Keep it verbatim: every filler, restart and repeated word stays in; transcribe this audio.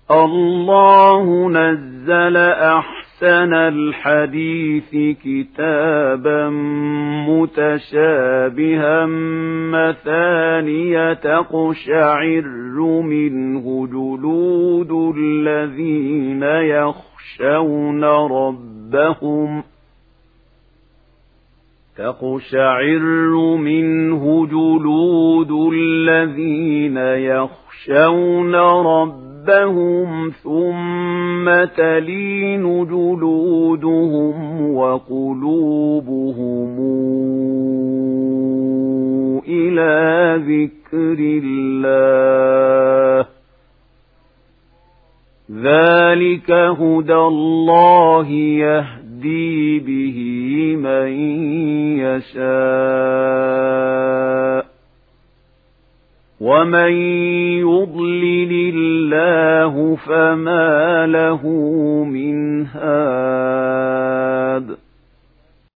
الله نزل أحسن الحديث كتابا متشابها مثانية تقشعر منه جلود الذين يخشون ربهم تقشعر منه جلود الذين يخشون ربهم ثم تلين جلودهم وقلوبهم إلى ذكر الله ذلك هدى الله يهدي به من يشاء ومن يضلل الله فما له من هاد